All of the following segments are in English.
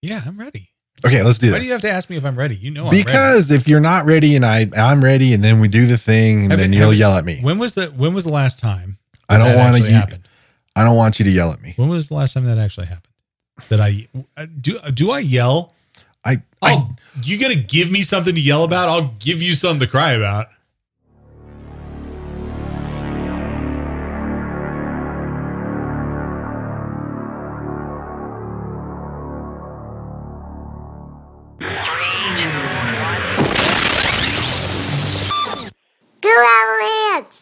Yeah, I'm ready. Okay, let's do this. Why do you have to ask me if I'm ready? You know I'm because ready. If you're not ready and I'm ready, and then we do the thing, and then you'll yell at me. When was the last time I don't want to happen? I don't want you to yell at me. When was the last time that actually happened? That I do I yell? You got to give me something to yell about. I'll give you something to cry about. Avalanche!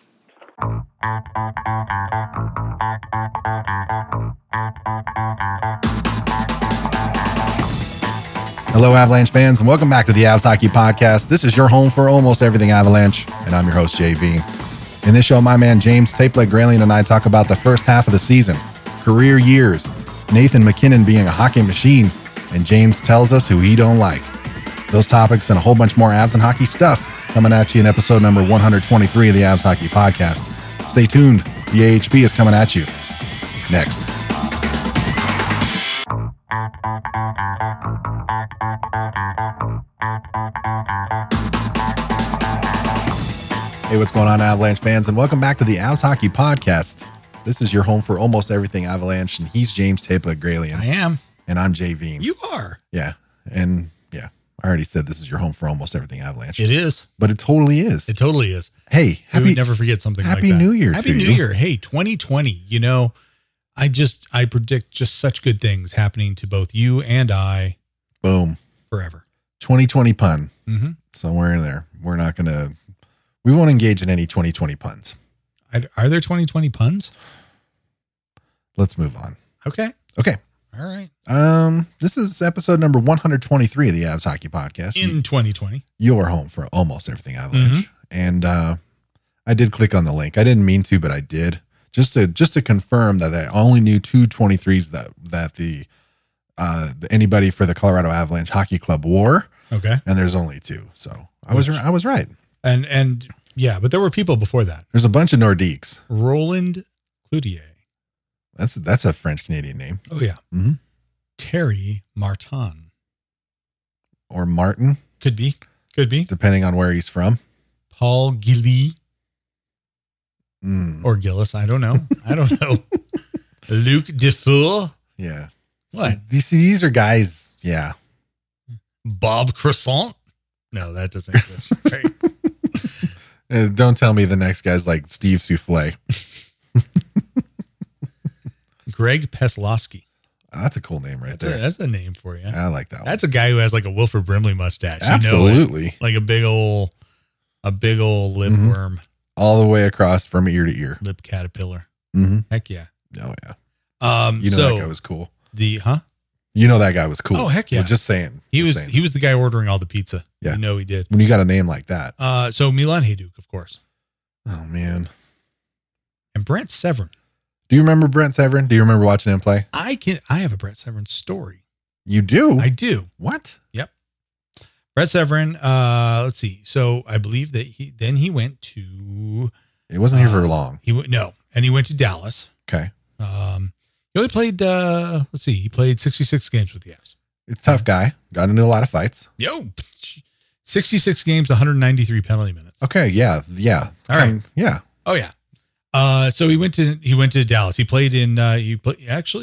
Hello, Avalanche fans, and welcome back to the Avs Hockey Podcast. This is your home for almost everything Avalanche, and I'm your host, JV. In this show, my man James Tapeleg Grayling and I talk about the first half of the season, career years, Nathan MacKinnon being a hockey machine, and James tells us who he don't like. Those topics and a whole bunch more Avs and hockey stuff coming at you in episode number 123 of the Avs Hockey Podcast. Stay tuned. The AHP is coming at you next. Hey, what's going on, Avalanche fans, and welcome back to the Avs Hockey Podcast. This is your home for almost everything Avalanche, and he's James Tapeleg Grayling. I am. And I'm JV. You are. Yeah. And yeah, I already said this is your home for almost everything Avalanche. It is. But it totally is. It totally is. Hey, we would never forget something like that. Happy New Year. Happy New Year. Hey, 2020. You know, I predict just such good things happening to both you and I. Boom. Forever. 2020 pun. Mm-hmm. Somewhere in there. We won't engage in any 2020 puns. Are there 2020 puns? Let's move on. Okay. All right. This is episode number 123 of the Avs Hockey Podcast. In 2020. Your home for almost everything Avalanche. Mm-hmm. And I did click on the link. I didn't mean to, but I did. Just to confirm that I only knew two 23s that the anybody for the Colorado Avalanche Hockey Club wore. Okay. And there's only two. So I was right. And yeah, but there were people before that. There's a bunch of Nordiques. Roland Cloutier. That's a French Canadian name. Oh yeah. Mm-hmm. Terry Martin. Or Martin. Could be. Depending on where he's from. Paul Gilly. Or Gillis. I don't know. Luc Dufour. Yeah. What? These are guys. Yeah. Bob Croissant. No, that doesn't exist. Right. Don't tell me the next guy's like Steve Souffle. Greg Peslowski. That's a cool name right there. That's a name for you. I like that one. That's a guy who has like a Wilford Brimley mustache. Absolutely. You know, like a big old lip worm. All the way across from ear to ear. Lip caterpillar. Mm-hmm. Heck yeah. Oh yeah. That guy was cool. You know that guy was cool. Oh heck yeah. Well, just saying. He was the guy ordering all the pizza. Yeah. You know he did. When you got a name like that. So Milan Hajduk, of course. Oh man. And Brent Severin. Do you remember Brent Severin? Do you remember watching him play? I have a Brent Severin story. You do? I do. What? Yep. Brent Severin, let's see. So I believe that he went to. He wasn't here for long. He went to Dallas. Okay. He only played. He played 66 games with the Avs. It's a tough guy. Got into a lot of fights. 66 games, 193 penalty minutes. Okay. Yeah. All right. Yeah. Oh yeah. So he went to Dallas. He played in. He played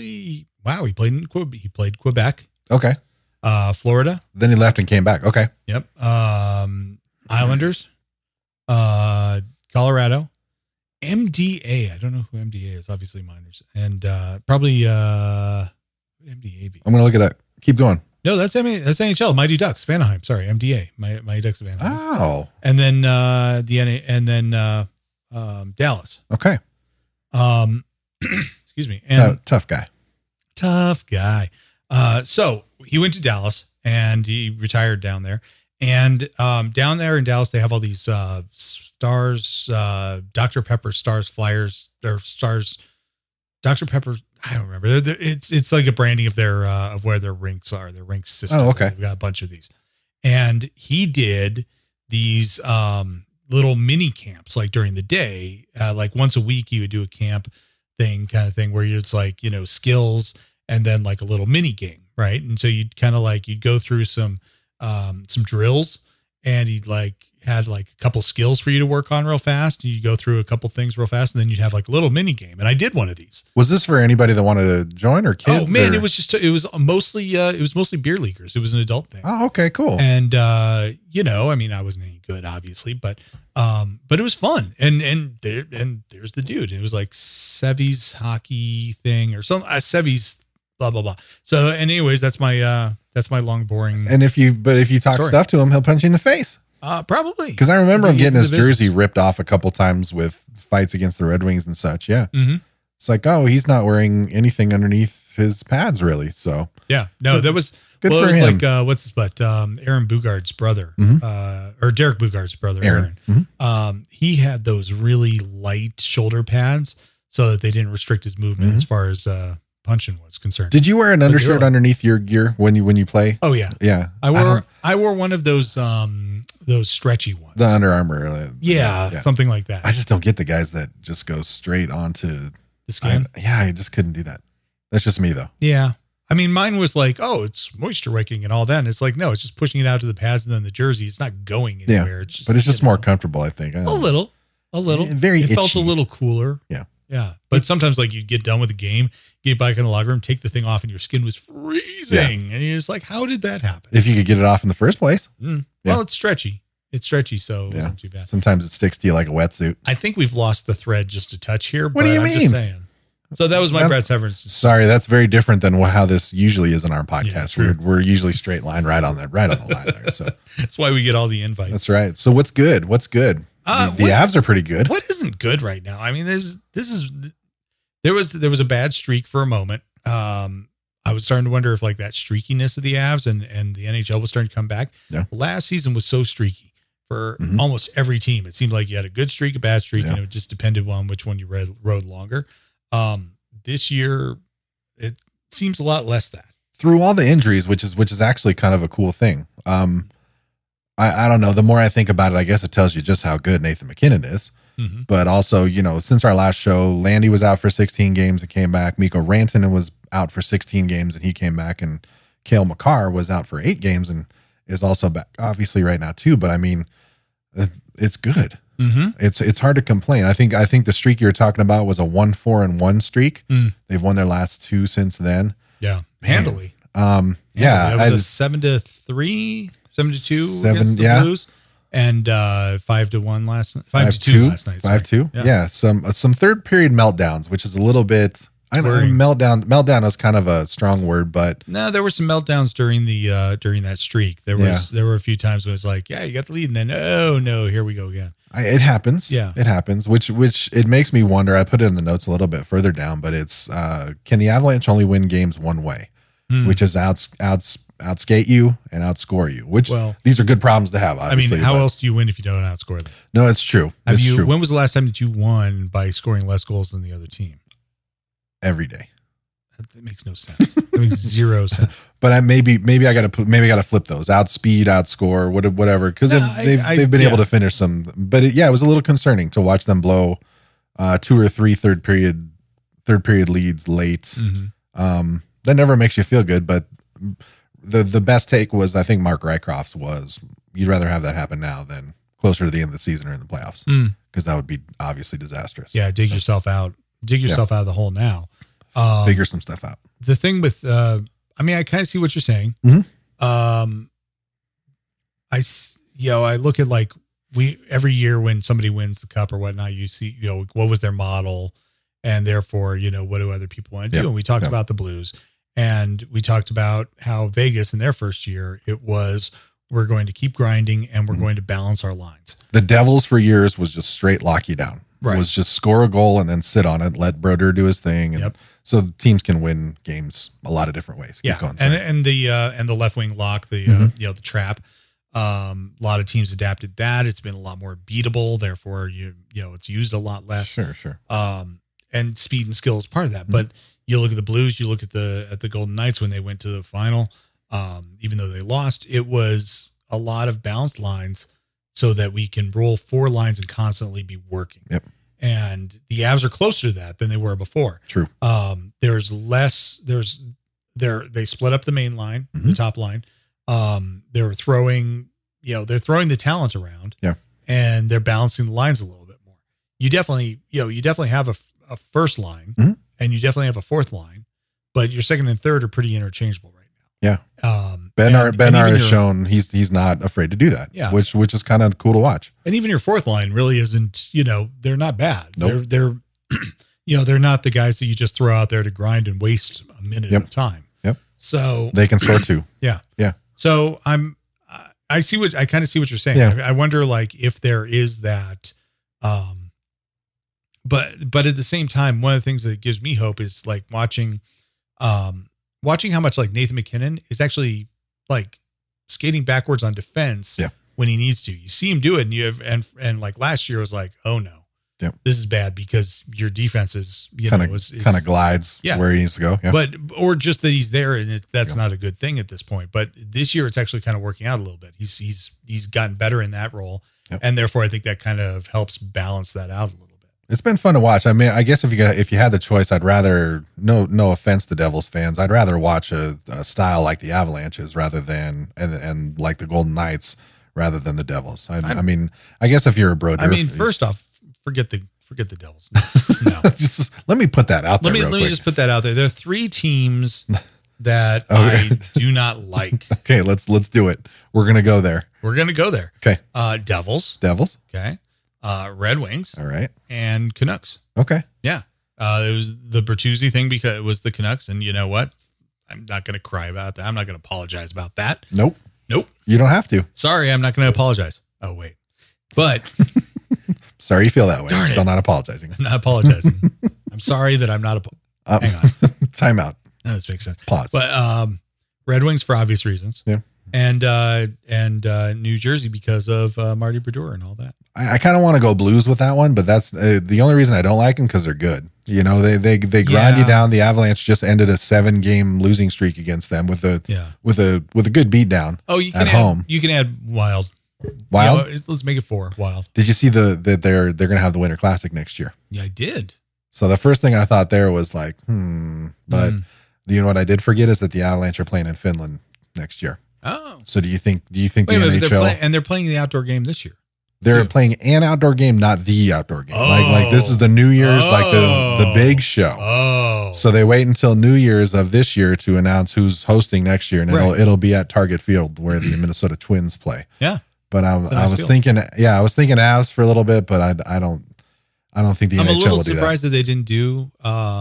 Quebec. Okay. Florida. Then he left and came back. Okay. Yep. Islanders. Colorado. MDA. I don't know who MDA is. Obviously minors. And probably MDA. I'm gonna look at that. Keep going. No, that's NHL. Mighty Ducks. Anaheim. Sorry, MDA. Mighty Ducks of Anaheim. Oh. And then Dallas. Okay. Excuse me. And tough guy. So he went to Dallas and he retired down there. And down there in Dallas, they have all these stars, Dr. Pepper stars, flyers, or stars, Dr. Pepper. I don't remember. It's like a branding of their of where their rinks are, their rink system. Oh, okay. We've got a bunch of these, and he did these little mini camps like during the day, like once a week he would do a camp thing kind of thing where it's like skills and then like a little mini game. right? And so you'd kind of like, you'd go through some drills, and he'd like had like a couple skills for you to work on real fast. You go through a couple things real fast, and then you'd have like a little mini game. And I did one of these. Was this for anybody that wanted to join or kids? Oh man, or? it was mostly beer leaguers. It was an adult thing. Oh, okay, cool. And I mean, I wasn't any good, obviously, but it was fun. And there's the dude. It was like Sevy's hockey thing or some Sevy's blah blah blah. So, and anyways, that's my long boring. And if you talk story. stuff to him, he'll punch you in the face. Probably, because I remember him getting his division. jersey ripped off a couple times with fights against the Red Wings and such. Yeah, Mm-hmm. it's like, oh, he's not wearing anything underneath his pads, really. So Yeah, no, that was good well, for it was him. like what's his butt? Aaron Bugard's brother, or Derek Bugard's brother, Aaron. He had those really light shoulder pads so that they didn't restrict his movement as far as punching was concerned. Did you wear an undershirt like- underneath your gear when you play? Oh yeah, Yeah, I wore one of those stretchy ones. the Under Armour. Yeah, something like that. I just don't get the guys that just go straight onto The skin. I just couldn't do that. That's just me though. Yeah. I mean, mine was like, oh, it's moisture wicking and all that. And it's like, no, it's just pushing it out to the pads and then the jersey. It's not going anywhere. Yeah, It's just, but it's just more comfortable, I think. a little. Very It felt a itchy. little cooler. Yeah. Yeah. But sometimes like you'd get done with the game, get back in the locker room, take the thing off and your skin was freezing. And you're just like, how did that happen? If you could get it off in the first place. Well, Yeah. it's stretchy. It's stretchy. So it Yeah. wasn't too bad. Sometimes it sticks to you like a wetsuit. I think we've lost the thread just a touch here. What do you I'm mean? Just saying. So that was my Brad Severance. Sorry, that's very different than how this usually is in our podcast. true. We're usually straight line right on the line there. So That's why we get all the invites. that's right. So what's good? What's good? The What- Avs are pretty good. What isn't good right now? I mean, there was a bad streak for a moment. I was starting to wonder if like that streakiness of the Avs and the NHL was starting to come back. Yeah. Last season was so streaky for Mhm. almost every team. It seemed like you had a good streak, a bad streak, Yeah. and it just depended on which one you rode longer. This year, it seems a lot less that. Through all the injuries, which is actually kind of a cool thing. I don't know. The more I think about it, I guess it tells you just how good Nathan McKinnon is. Mm-hmm. But also, since our last show, Landy was out for 16 games and came back. Mikko Rantanen was out for 16 games and he came back. And Cale Makar was out for 8 games and is also back, obviously, right now too. But I mean, it's good. Mm-hmm. It's hard to complain. I think the streak you were talking about was a 1-4-1 streak. Mm. They've won their last 2 since then. Yeah, Man. handily. Yeah, that was a 7-3, 7-2 against the Blues, and 5-1 last night. 5-2 last night. 5-2. Yeah, some third period meltdowns, which is a little bit. I know Worrying. meltdown is kind of a strong word, but No, there were some meltdowns during that streak. There were a few times when it was like, yeah, you got the lead, and then oh no, here we go again. it happens. Yeah. It happens. Which it makes me wonder. I put it in the notes a little bit further down, but it's can the Avalanche only win games one way, which is outskate you and outscore you? Which these are good problems to have. Obviously, I mean, how else do you win if you don't outscore them? No, it's true. It's true. When was the last time that you won by scoring less goals than the other team? Every day. That makes no sense. That makes zero sense. But maybe I got to flip those outspeed, outscore, whatever, because they've been able to finish some. But it was a little concerning to watch them blow 2 or 3 third period leads late. Mm-hmm. That never makes you feel good. But the best take was, I think Mark Rycroft's was, you'd rather have that happen now than closer to the end of the season or in the playoffs, because that would be obviously disastrous. Yeah, dig yourself out of the hole now. Figure some stuff out. The thing with, I kind of see what you're saying. Mhm. I look at like every year when somebody wins the cup or whatnot, you see, what was their model, and therefore, what do other people want to do? Yeah. And we talked about the Blues, and we talked about how Vegas in their first year, it was, we're going to keep grinding and we're going to balance our lines. The Devils for years was just straight lock you down. Right. It was just score a goal and then sit on it, let Broder do his thing. And so teams can win games a lot of different ways. Yeah. Keep going, and the left wing lock, the trap. A lot of teams adapted that. It's been a lot more beatable. Therefore, it's used a lot less. Sure. And speed and skill is part of that. But you look at the Blues, you look at the Golden Knights when they went to the final, even though they lost, it was a lot of balanced lines so that we can roll 4 lines and constantly be working. Yep. And the Avs are closer to that than they were before. True. There's they split up the main line, the top line. They're throwing the talent around, and they're balancing the lines a little bit more. You definitely have a first line, and you definitely have a fourth line, but your second and third are pretty interchangeable right now. Yeah. Bednar has shown he's not afraid to do that. Yeah. Which is kind of cool to watch. And even your fourth line really isn't, they're not bad. Nope. They're they're not the guys that you just throw out there to grind and waste a minute of time. Yep. So they can score too. Yeah. Yeah. So I kind of see what you're saying. Yeah. I wonder like if there is that, but at the same time, one of the things that gives me hope is like watching how much like Nathan McKinnon is actually like skating backwards on defense when he needs to. You see him do it, and like last year was like, oh no, this is bad because your defense is kind of glides where he needs to go. Yeah. Or just that he's there, and that's not a good thing at this point. But this year, it's actually kind of working out a little bit. He's gotten better in that role, and therefore, I think that kind of helps balance that out a little bit. It's been fun to watch. I mean, I guess if you had the choice, I'd rather no offense to Devils fans, I'd rather watch a style like the Avalanches rather than and like the Golden Knights rather than the Devils. I mean, I guess if you're a Brodeur, first off, forget the Devils. No. Just let me put that out there. Let me just put that out there. There are three teams that I do not like. Okay, let's do it. We're gonna go there. Okay. Devils. Okay. Red Wings. All right. And Canucks. Okay. Yeah. It was the Bertuzzi thing because it was the Canucks. And you know what? I'm not going to cry about that. I'm not going to apologize about that. Nope. You don't have to. Sorry, I'm not going to apologize. Oh, wait. But. Sorry you feel that way. I'm still not apologizing. I'm not apologizing. I'm sorry that I'm not. Hang on. Time out. No, this makes sense. Pause. But Red Wings for obvious reasons. Yeah. And New Jersey because of Marty Brodeur and all that. I kind of want to go Blues with that one, but that's the only reason I don't like them because they're good. They grind you down. The Avalanche just ended a 7-game losing streak against them with a good beatdown. Oh, you can home. You can add Wild. Let's make it 4 Wild. Did you see that they're going to have the Winter Classic next year? Yeah, I did. So the first thing I thought there was like, but you know what I did forget is that the Avalanche are playing in Finland next year. Oh, so do you think the NHL they're playing the outdoor game this year? They're playing an outdoor game, not the outdoor game. Like this is the New Year's, like the big show. Oh, so they wait until New Year's of this year to announce who's hosting next year, and it'll be at Target Field where the Minnesota Twins play. Yeah, but I was thinking Avs for a little bit, but I don't think the NHL will do that. I'm a little surprised that they didn't do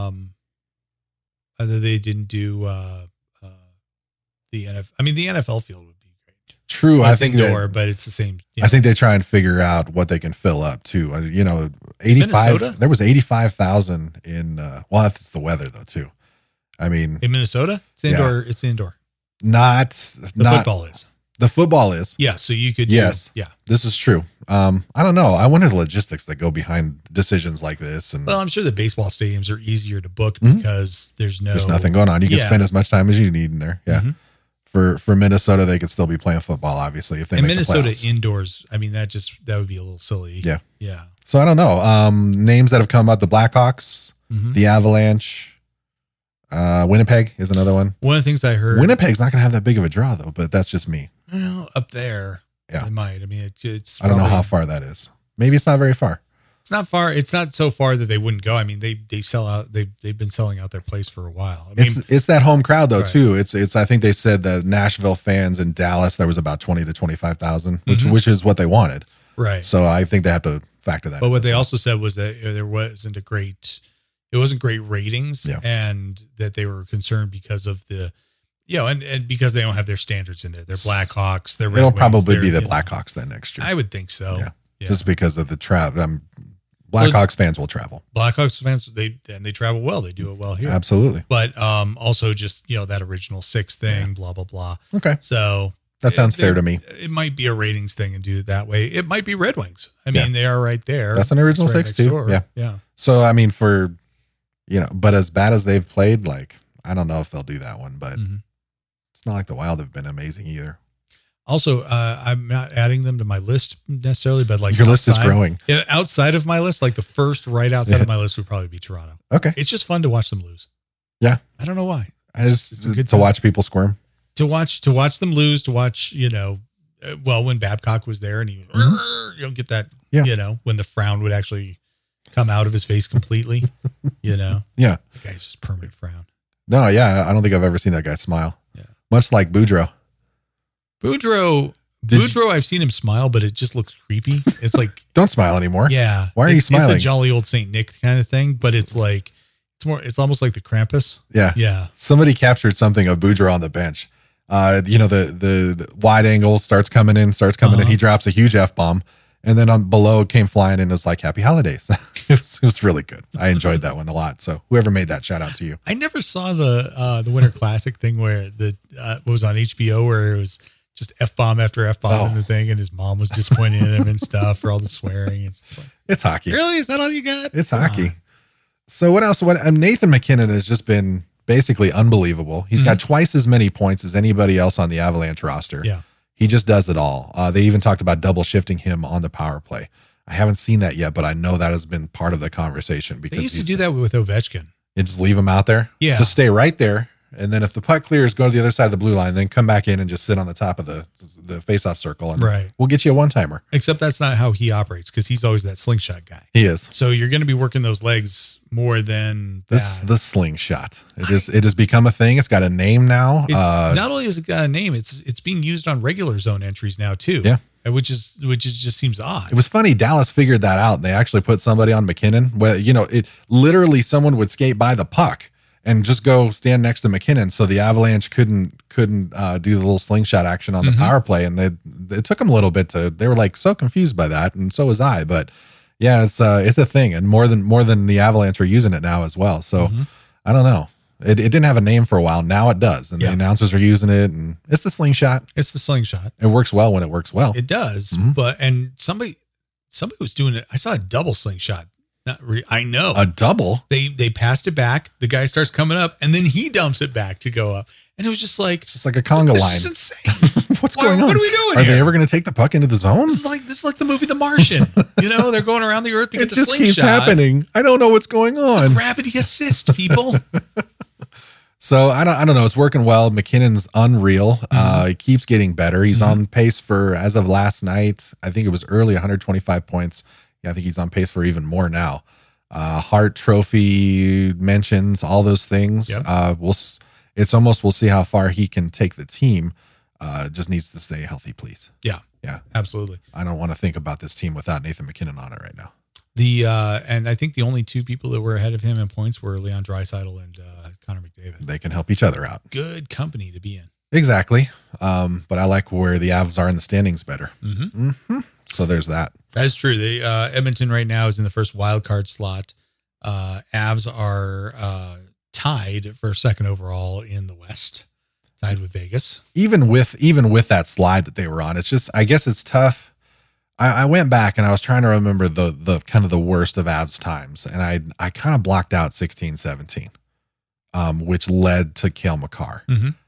the NFL. I mean, the NFL field would be great. True. I think indoor, but it's the same. I think they try and figure out what they can fill up too. 85. Minnesota? There was 85,000 in. Well, that's the weather though too. I mean, in Minnesota, it's indoor. It's indoor. Not football is. The football is. Yeah. So you could. Yes. Yeah. This is true. I don't know. I wonder the logistics that go behind decisions like this. And I'm sure the baseball stadiums are easier to book because there's nothing going on. You can spend as much time as you need in there. Yeah. Mm-hmm. For Minnesota, they could still be playing football, obviously, if they make Minnesota the playoffs. Indoors. I mean, that would be a little silly. Yeah. Yeah. So I don't know. Names that have come up: the Blackhawks, the Avalanche, Winnipeg is another one. One of the things I heard, Winnipeg's not going to have that big of a draw though, but that's just me. Well, up there, yeah, it might. I mean, it's. I don't know how far that is. Maybe it's not very far. It's not far. It's not so far that they wouldn't go. I mean, they sell out. They've been selling out their place for a while. I mean, it's that home crowd though too. It's. I think they said the Nashville fans in Dallas there was about 20 to 25,000, which is what they wanted. Right. So I think they have to factor that. But what they also said was that it wasn't great ratings, and that they were concerned because of the. And because they don't have their standards in there. They're Blackhawks. They're Red It'll Wings, probably be the Blackhawks then next year. I would think so. Yeah. Just because of the travel. Blackhawks fans will travel. Blackhawks fans, they travel well. They do it well here. Absolutely. But also just, that original 6 thing, blah, blah, blah. Okay. So that sounds fair to me. It might be a ratings thing and do it that way. It might be Red Wings. I mean, they are right there. That's an original right 6 too. Door. Yeah. Yeah. So, I mean, but as bad as they've played, like, I don't know if they'll do that one, but it's not like the Wild have been amazing either. Also, I'm not adding them to my list necessarily, but like your list is growing. Yeah, outside of my list, like the first right outside of my list would probably be Toronto. Okay. It's just fun to watch them lose. Yeah. I don't know why. As it's a good to time. watch people squirm. To watch them lose, to watch, when Babcock was there and he, get that, Yeah. when the frown would actually come out of his face completely, Yeah. the guy's just permanent frown. No, yeah. I don't think I've ever seen that guy smile. Yeah. Much like Boudreaux. Boudreaux, I've seen him smile, but it just looks creepy. It's like, Don't smile anymore. yeah. Why are you smiling? It's a jolly old Saint Nick kind of thing, but it's like, it's almost like the Krampus. Yeah. Yeah. Somebody captured something of Boudreaux on the bench. The wide angle starts coming in. He drops a huge F-bomb. And then on below came flying and it was like, happy holidays. it was really good. I enjoyed that one a lot. So whoever made that, shout out to you. I never saw the Winter Classic thing where what was on HBO where it was just F-bomb after F-bomb in the thing, and his mom was disappointed in him and stuff for all the swearing. It's hockey. Really? Is that all you got? It's hockey. So what else? Nathan McKinnon has just been basically unbelievable. He's got twice as many points as anybody else on the Avalanche roster. Yeah. He just does it all. They even talked about double shifting him on the power play. I haven't seen that yet, but I know that has been part of the conversation because They used to do that with Ovechkin. You just leave him out there. Yeah. Just stay right there. And then if the puck clears, go to the other side of the blue line, then come back in and just sit on the top of the face-off circle. And we'll get you a one-timer. Except that's not how he operates because he's always that slingshot guy. He is. So you're going to be working those legs more than that. The slingshot. It has become a thing. It's got a name now. It's not only has it got a name, it's being used on regular zone entries now too. Yeah. Which just seems odd. It was funny. Dallas figured that out. And they actually put somebody on McKinnon. Where it literally someone would skate by the puck and just go stand next to McKinnon, so the Avalanche couldn't do the little slingshot action on the power play, and it took them a little bit they were like so confused by that, and so was I. But yeah, it's a thing, and more than the Avalanche are using it now as well. So I don't know. It didn't have a name for a while. Now it does, and the announcers are using it, and it's the slingshot. It's the slingshot. It works well when it works well. It does, and somebody was doing it. I saw a double slingshot. I know a double. They passed it back. The guy starts coming up, and then he dumps it back to go up. And it was just like a conga line. This is insane. What's going on? What are we doing? Are they ever going to take the puck into the zone? This is like the movie The Martian. They're going around the earth to get the slingshot. It just keeps happening. I don't know what's going on. Gravity assist, people. So I don't know. It's working well. McKinnon's unreal. He keeps getting better. He's on pace for, as of last night, I think it was early, 125 points. Yeah, I think he's on pace for even more now. Hart Trophy mentions, all those things. Yep. We'll see how far he can take the team. Just needs to stay healthy, please. Yeah, absolutely. I don't want to think about this team without Nathan McKinnon on it right now. And I think the only two people that were ahead of him in points were Leon Draisaitl and Connor McDavid. They can help each other out. Good company to be in. Exactly. But I like where the Avs are in the standings better. So there's that. That's true. Edmonton right now is in the first wild card slot. Avs are tied for second overall in the West, tied with Vegas. Even with that slide that they were on, it's just, I guess it's tough. I went back and I was trying to remember the kind of the worst of Avs times, and I kind of blocked out 16-17, which led to Cale Makar.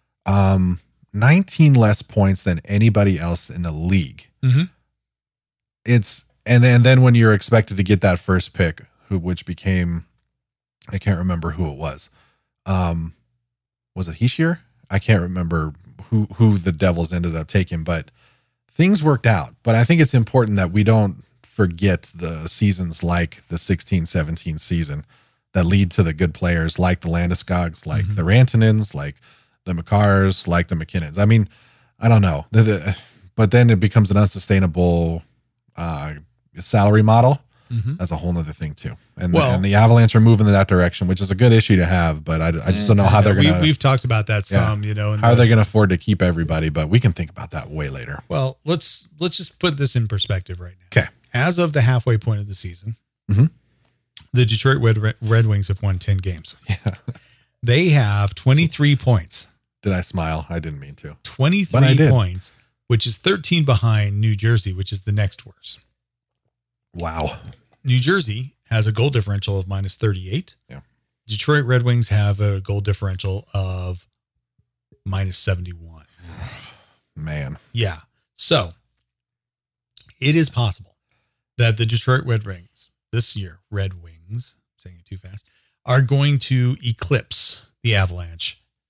19 less points than anybody else in the league. It's and then when you're expected to get that first pick, which became, I can't remember who it was. Was it Hischier? I can't remember who the Devils ended up taking, but things worked out. But I think it's important that we don't forget the seasons like the 16-17 season that lead to the good players like the Landeskog's, like the Rantanens, like the Makars, like the McKinnons. I mean, I don't know. But then it becomes an unsustainable salary model. That's a whole nother thing too. And the Avalanche are moving in that direction, which is a good issue to have, but I just don't know how they're going to. We've talked about that some, how are they going to afford to keep everybody, but we can think about that way later. Well, let's just put this in perspective right now. Okay. As of the halfway point of the season, the Detroit Red Wings have won 10 games. Yeah. They have 23 points. Did I smile? I didn't mean to. 23 points, which is 13 behind New Jersey, which is the next worst. Wow. New Jersey has a goal differential of minus 38. Yeah. Detroit Red Wings have a goal differential of minus 71. Man. Yeah. So it is possible that the Detroit Red Wings this year, saying it too fast, are going to eclipse the Avalanche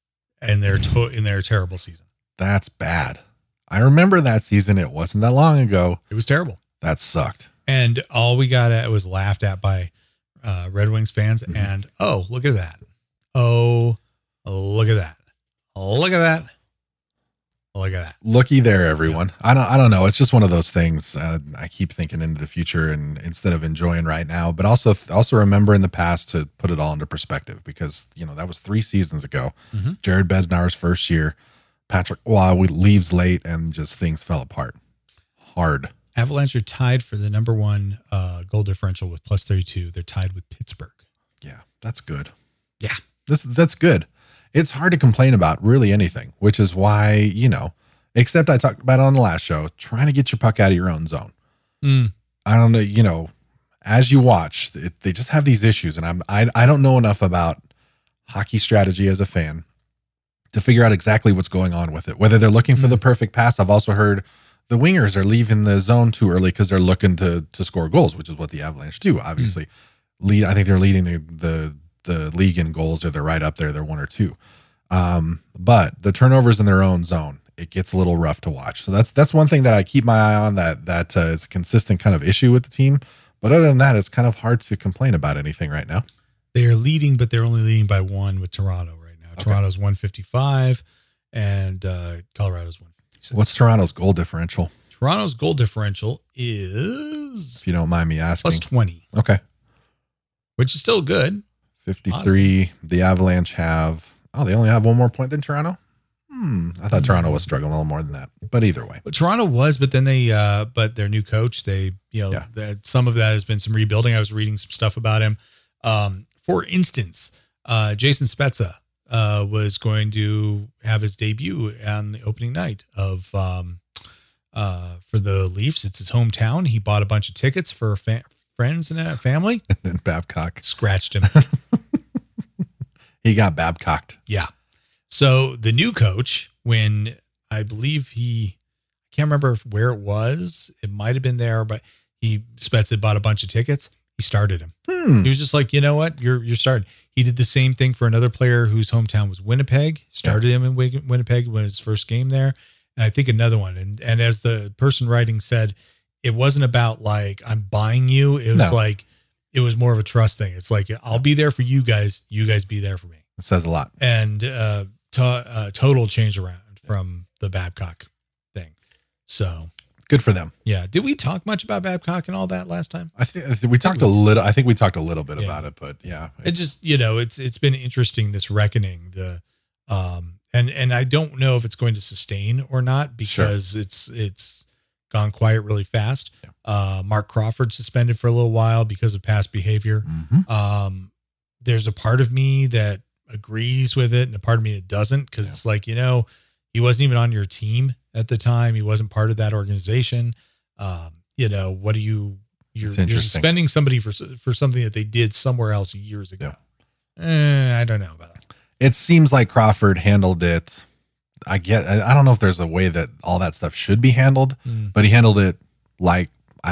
in their terrible season. That's bad. I remember that season. It wasn't that long ago. It was terrible. That sucked. And all we got at was laughed at by Red Wings fans. Mm-hmm. And look at that. Oh, look at that. Look at that. Look at that. Looky there, everyone. Yeah. I don't know. It's just one of those things. I keep thinking into the future and instead of enjoying right now, but also remember in the past to put it all into perspective because, that was 3 seasons ago. Mm-hmm. Jared Bednar's first year. Patrick Waugh leaves late and just things fell apart. Hard. Avalanche are tied for the number 1 goal differential with +32. They're tied with Pittsburgh. Yeah, that's good. Yeah. That's good. It's hard to complain about really anything, which is why, except I talked about it on the last show, trying to get your puck out of your own zone. I don't know, as you watch, they just have these issues. And I don't know enough about hockey strategy as a fan to figure out exactly what's going on with it, whether they're looking for the perfect pass. I've also heard the wingers are leaving the zone too early because they're looking to score goals, which is what the Avalanche do, obviously. I think they're leading the league in goals, or they're right up there. They're 1 or 2. But the turnovers in their own zone, it gets a little rough to watch. So that's one thing that I keep my eye on, that is a consistent kind of issue with the team. But other than that, it's kind of hard to complain about anything right now. They are leading, but they're only leading by 1 with Toronto right now. Okay. Toronto's 155 and Colorado's 156. What's Toronto's goal differential? Toronto's goal differential is, if you don't mind me asking, +20. Okay. Which is still good. 53. Awesome. The Avalanche they only have 1 more point than Toronto. I thought Toronto was struggling a little more than that, but either way. But Toronto was, but then but their new coach, some of that has been some rebuilding. I was reading some stuff about him. For instance, Jason Spezza was going to have his debut on the opening night of for the Leafs. It's his hometown. He bought a bunch of tickets for friends and family. And Babcock scratched him. He got Babcocked. Yeah. So the new coach, when I believe I can't remember where it was. It might have been there, but Spezza bought a bunch of tickets. He started him. He was just like, you know what? You're starting. He did the same thing for another player whose hometown was Winnipeg. Started him in Winnipeg when his first game there. And I think another one. And as the person writing said, it wasn't about like, I'm buying you. It was like, it was more of a trust thing. It's like, I'll be there for you guys. You guys be there for me. It says a lot. And total change around from the Babcock thing. So good for them. Yeah. Did we talk much about Babcock and all that last time? I think we talked a little. I think we talked a little bit about it, but yeah, it just it's been interesting, this reckoning. And I don't know if it's going to sustain or not because it's gone quiet really fast. Yeah. Mark Crawford suspended for a little while because of past behavior. Mm-hmm. There's a part of me that agrees with it and a part of me that doesn't, because it's like, he wasn't even on your team at the time. He wasn't part of that organization. What do you're suspending somebody for something that they did somewhere else years ago. Yeah. I don't know about that. It seems like Crawford handled it. I don't know if there's a way that all that stuff should be handled, but he handled it like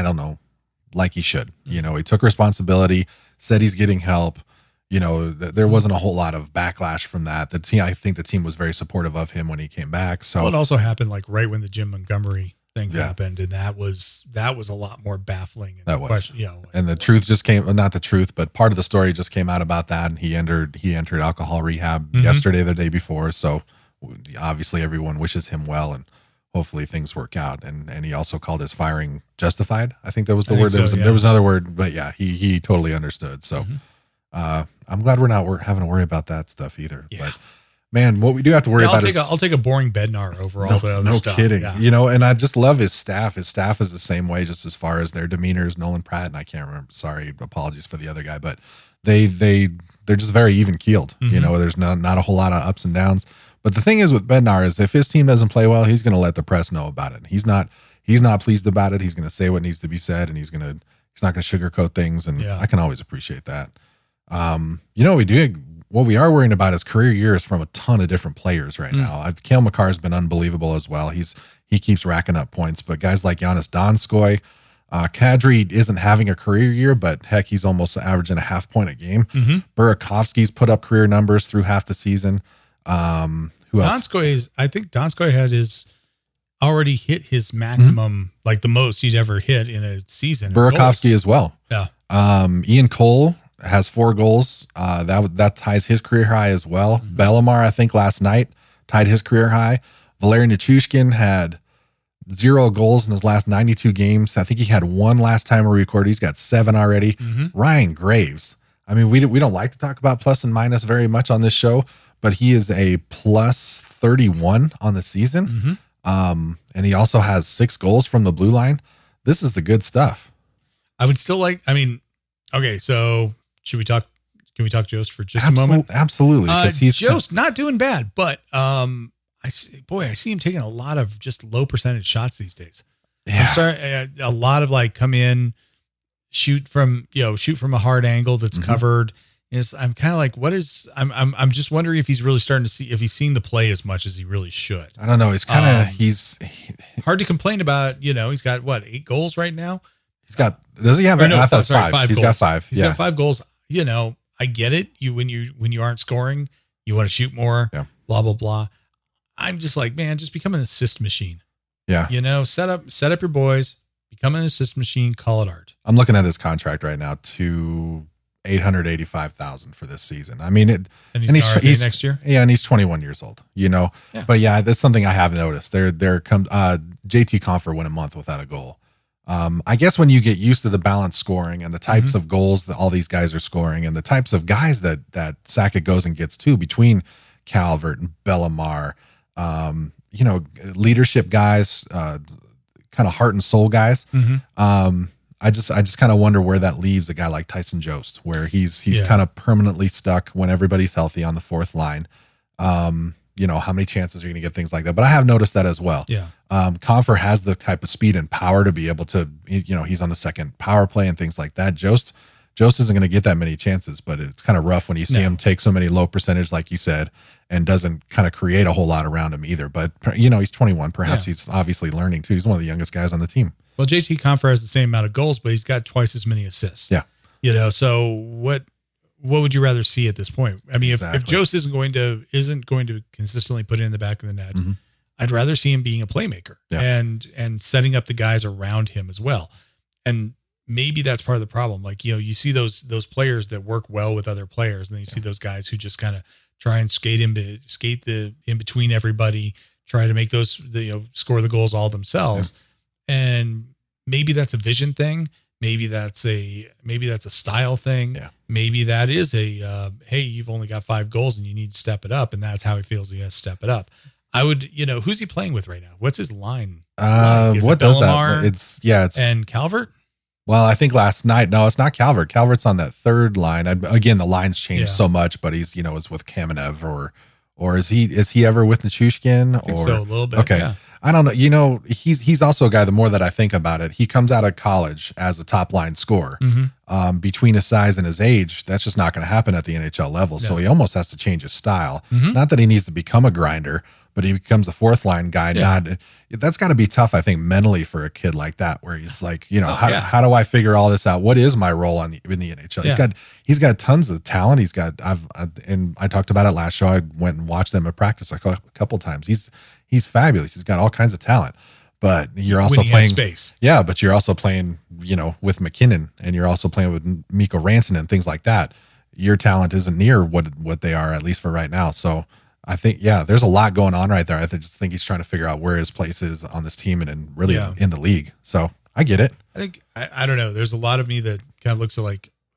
he should. He took responsibility, said he's getting help. There wasn't a whole lot of backlash from that. I think the team was very supportive of him when he came back. So it also happened like right when the Jim Montgomery thing happened, and that was a lot more baffling. And that was, and the truth just came, not the truth, but part of the story just came out about that. And he entered alcohol rehab yesterday, the day before. So obviously everyone wishes him well, and hopefully things work out. And he also called his firing justified. I think that was the word. There was another word, but yeah, he totally understood. So. I'm glad we're not having to worry about that stuff either. Yeah. But man, what we do have to worry about I'll take a boring Bednar over all the other stuff. No kidding. Yeah. And I just love his staff. His staff is the same way, just as far as their demeanors. Nolan Pratt, and I can't remember. Sorry, apologies for the other guy, but they're just very even keeled. Mm-hmm. There's not a whole lot of ups and downs. But the thing is with Bednar is if his team doesn't play well, he's going to let the press know about it. He's not pleased about it. He's going to say what needs to be said, and he's not going to sugarcoat things. And I can always appreciate that. What we are worrying about is career years from a ton of different players right now. Cale Makar's been unbelievable as well. He keeps racking up points, but guys like Giannis Donskoy, Kadri isn't having a career year, but heck, he's almost averaging a half point a game. Mm-hmm. Burakovsky's put up career numbers through half the season. Who else? I think Donskoy had already hit his maximum, like the most he'd ever hit in a season. Burakovsky as well. Yeah. Ian Cole has 4 goals. That ties his career high as well. Bellemare, I think last night tied his career high. Valeri Nichushkin had 0 goals in his last 92 games. I think he had 1 last time we recorded. He's got 7 already. Ryan Graves. I mean, we don't like to talk about plus and minus very much on this show, but he is a plus 31 on the season. And he also has 6 goals from the blue line. This is the good stuff. I would still okay, so can we talk Jost for just a moment? Absolutely. He's Jost not doing bad, but I see him taking a lot of just low percentage shots these days. Yeah. I'm sorry, a lot of like come in, shoot from a hard angle that's covered. I'm kind of like, I'm just wondering if he's really starting to see, if he's seeing the play as much as he really should. I don't know. It's kind of, he's hard to complain about, he's got 8 goals right now. Does he have, I thought 5. He's goals. got 5. He's got 5 goals. I get it. When you aren't scoring, you want to shoot more, blah, blah, blah. I'm just like, man, just become an assist machine. Yeah. Set up your boys, become an assist machine, call it art. I'm looking at his contract right now to $885,000 for this season. I mean, and he's next year. Yeah. And he's 21 years old, but that's something I have noticed. There comes, JT Compher went a month without a goal. I guess when you get used to the balanced scoring and the types of goals that all these guys are scoring and the types of guys that Sakic goes and gets to between Calvert and Bellemare, leadership guys, kind of heart and soul guys. I just kind of wonder where that leaves a guy like Tyson Jost, where he's kind of permanently stuck when everybody's healthy on the 4th line. How many chances are you going to get things like that? But I have noticed that as well. Yeah. Compher has the type of speed and power to be able to, he's on the second power play and things like that. Jost isn't going to get that many chances, but it's kind of rough when you see him take so many low percentage, like you said, and doesn't kind of create a whole lot around him either. But, he's 21. Perhaps he's obviously learning too. He's one of the youngest guys on the team. Well, JT Compher has the same amount of goals, but he's got twice as many assists. Yeah. So what would you rather see at this point? I mean, if Jost isn't going to consistently put it in the back of the net, I'd rather see him being a playmaker and setting up the guys around him as well. And maybe that's part of the problem. Like, you see those players that work well with other players, and then you see those guys who just kind of try and skate in between everybody, try to make those, score the goals all themselves. And maybe that's a vision thing. Maybe that's a style thing. Yeah. Maybe that is hey, you've only got 5 goals and you need to step it up. And that's how he feels he has to step it up. I would, who's he playing with right now? What's his line? What does that? It's and Calvert. Well, I think last night, no, it's not Calvert. Calvert's on that 3rd line. Again, the lines changed so much, but he's, is with Kamenev or is he ever with Nichushkin? I think so, a little bit. Okay. Yeah. I don't know. He's also a guy, the more that I think about it, he comes out of college as a top line scorer. Between his size and his age, that's just not going to happen at the NHL level. No. So he almost has to change his style. Not that he needs to become a grinder, but he becomes a 4th line guy. That's got to be tough, I think, mentally for a kid like that, where he's like, how do I figure all this out? What is my role in the NHL? Yeah. He's got tons of talent. And I talked about it last show. I went and watched them at practice a couple times. He's fabulous. He's got all kinds of talent, but you're also playing space. Yeah, but you're also playing, with McKinnon, and you're also playing with Mikko Rantanen and things like that. Your talent isn't near what they are, at least for right now. So I think, there's a lot going on right there. I just think he's trying to figure out where his place is on this team and really in the league. So I get it. I think, I don't know. There's a lot of me that kind of looks at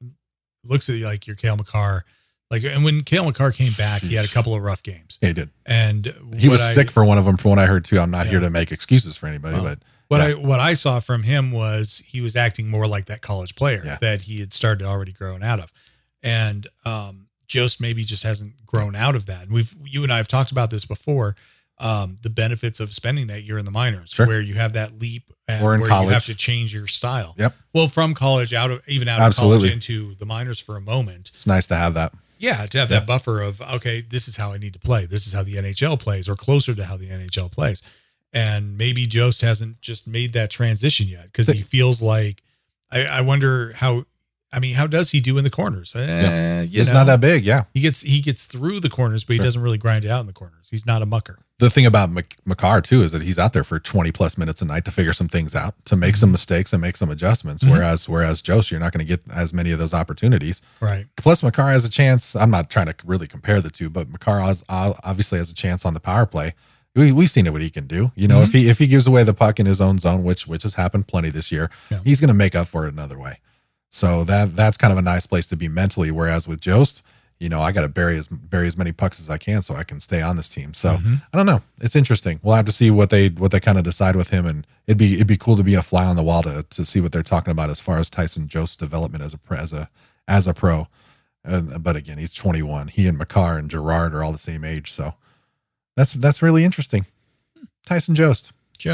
you like your Cale Makar. And when Cale Makar came back, he had a couple of rough games. Yeah, he did. And he was sick for one of them, from what I heard too. I'm not here to make excuses for anybody, but what I saw from him was he was acting more like that college player that he had started already growing out of. And Jost maybe just hasn't grown out of that. You and I have talked about this before. The benefits of spending that year in the minors, where you have that leap, and or in where college. you have to change your style. Yep. Well, from college out of college into the minors for a moment. It's nice to have that. Yeah, to have that buffer of, okay, this is how I need to play. This is how the NHL plays, or closer to how the NHL plays. And maybe Jost hasn't just made that transition yet, because he feels like, I wonder how I mean, how does he do in the corners? It's not that big. Yeah. He gets through the corners, but he doesn't really grind it out in the corners. He's not a mucker. The thing about Makar too is that he's out there for 20 plus minutes a night to figure some things out, to make some mistakes and make some adjustments. Whereas Jost, you're not going to get as many of those opportunities. Right. Plus Makar has a chance. I'm not trying to really compare the two, but Makar obviously has a chance on the power play. We've seen what he can do. You know, if he gives away the puck in his own zone, which has happened plenty this year, he's going to make up for it another way. So that's kind of a nice place to be mentally. Whereas with Jost, you know, I got to bury as many pucks as I can so I can stay on this team. So I don't know. It's interesting. We'll have to see what they kind of decide with him, and it'd be cool to be a fly on the wall to see what they're talking about as far as Tyson Jost's development as a pro. But again, he's 21. He and Makar and Gerard are all the same age, so that's really interesting. Tyson Jost.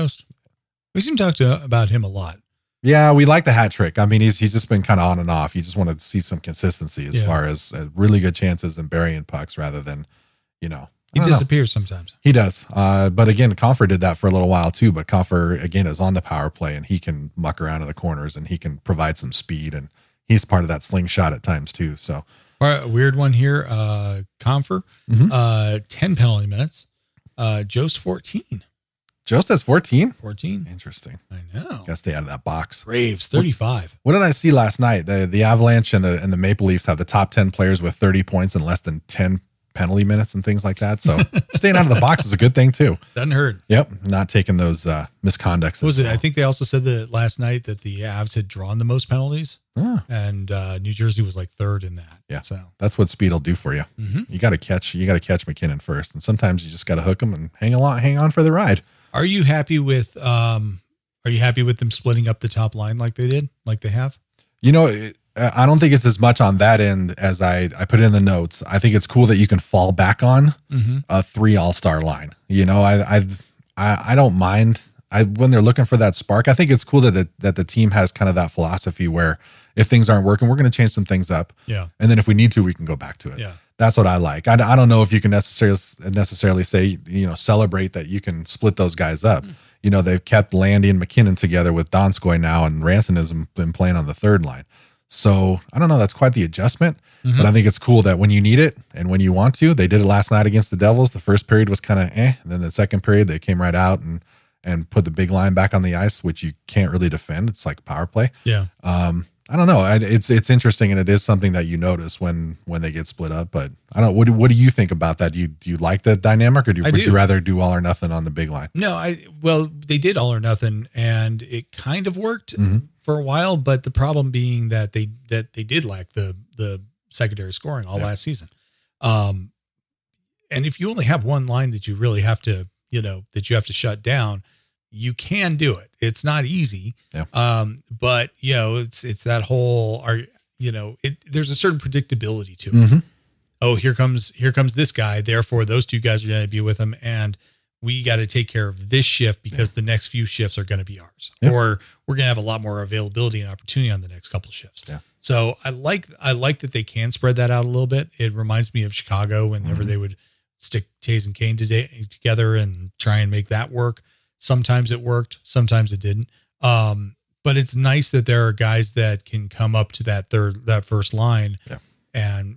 We seem to talk about him a lot. Yeah, we like the hat trick. I mean, he's just been kind of on and off. You just want to see some consistency as far as really good chances and burying pucks rather than, you know. He disappears sometimes. He does. But again, Compher did that for a little while too. But Compher, again, is on the power play and he can muck around in the corners and he can provide some speed. And he's part of that slingshot at times too. So a weird one here. Compher, 10 penalty minutes. Jost 14. Jost has 14? 14. Interesting. I know. Gotta stay out of that box. Braves 35. What did I see last night? The Avalanche and the Maple Leafs have the top 10 players with 30 points and less than 10 penalty minutes and things like that. So staying out of the box is a good thing too. Doesn't hurt. Yep. Not taking those misconducts. What was it? I think they also said that last night that the Avs had drawn the most penalties, and New Jersey was like third in that. Yeah. So that's what speed will do for you. You got to catch McKinnon first, and sometimes you just got to hook him and hang on for the ride. Are you happy with them splitting up the top line like they have? You know, I don't think it's as much on that end as I put in the notes. I think it's cool that you can fall back on a 3 all-star line. You know, I don't mind when they're looking for that spark. I think it's cool that the team has kind of that philosophy where if things aren't working, we're going to change some things up. Yeah. And then if we need to, we can go back to it. Yeah. That's what I like. I don't know if you can necessarily say, you know, celebrate that you can split those guys up. You know, they've kept Landy and McKinnon together with Donskoy now, and Ranson has been playing on the third line. So I don't know. That's quite the adjustment, but I think it's cool that when you need it and when you want to, they did it last night against the Devils. The first period was kind of and then the second period they came right out and put the big line back on the ice, which you can't really defend. It's like power play. Yeah. I don't know. It's interesting, and it is something that you notice when they get split up. But I don't. What do you think about that? Do you like that dynamic, or would you rather do all or nothing on the big line? No, they did all or nothing, and it kind of worked for a while. But the problem being that they did lack the secondary scoring all last season. And if you only have one line that you really have to, shut down, you can do it. It's not easy. Yeah. But it's that whole, there's a certain predictability to it. Oh, here comes this guy. Therefore those two guys are going to be with him. And we got to take care of this shift because the next few shifts are going to be ours, or we're going to have a lot more availability and opportunity on the next couple shifts. Yeah. So I like that they can spread that out a little bit. It reminds me of Chicago whenever they would stick Taves and Kane together and try and make that work. Sometimes it worked, sometimes it didn't. But it's nice that there are guys that can come up to that first line and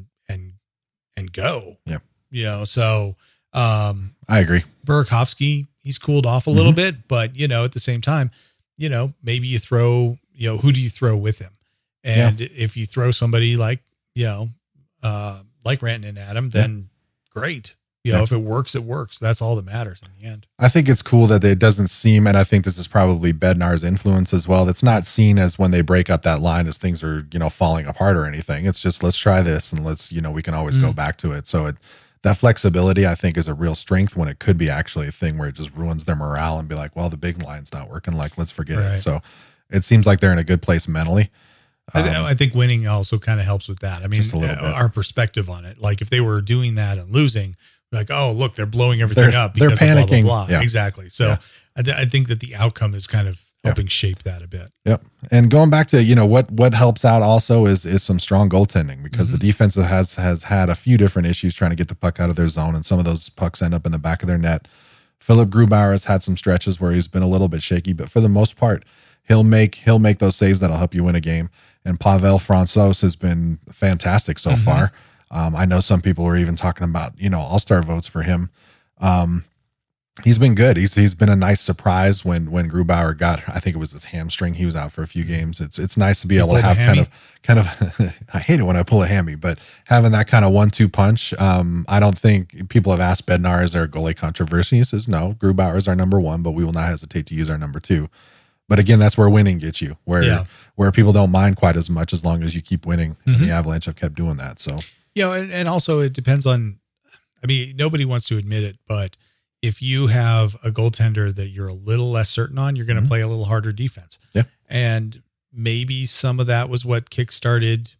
go. Yeah. So I agree. Burakovsky, he's cooled off a little bit, but at the same time, maybe you throw, who do you throw with him? And if you throw somebody like Rantanen at him, then great. If it works, it works. That's all that matters in the end. I think it's cool that it doesn't seem, and I think this is probably Bednar's influence as well. That's not seen as when they break up that line as things are, falling apart or anything. It's just, let's try this and let's, we can always go back to it. So that flexibility, I think, is a real strength when it could be actually a thing where it just ruins their morale and be like, well, the big line's not working. Like, let's forget it. So it seems like they're in a good place mentally. I think winning also kind of helps with that. I mean, just a little bit. Our perspective on it, like if they were doing that and losing, like, oh, look, they're blowing everything up because they're panicking. Of blah, blah, blah. Yeah. Exactly. So I think that the outcome is kind of helping shape that a bit. Yep. And going back to, what helps out also is some strong goaltending, because the defense has had a few different issues trying to get the puck out of their zone, and some of those pucks end up in the back of their net. Philip Grubauer has had some stretches where he's been a little bit shaky, but for the most part, He'll make those saves that'll help you win a game. And Pavel Francouz has been fantastic so far. I know some people were even talking about, all-star votes for him. He's been good. He's been a nice surprise when Grubauer got, I think it was his hamstring. He was out for a few games. It's nice to be able to have kind of I hate it when I pull a hammy, but having that kind of 1-2 punch. I don't think people have asked Bednar, is there a goalie controversy? He says, no, Grubauer is our number 1, but we will not hesitate to use our number 2. But again, that's where winning gets you, where people don't mind quite as much as long as you keep winning. And the Avalanche have kept doing that. So, and also it depends on, nobody wants to admit it, but if you have a goaltender that you're a little less certain on, you're going to play a little harder defense. Yeah. And maybe some of that was what kickstarted,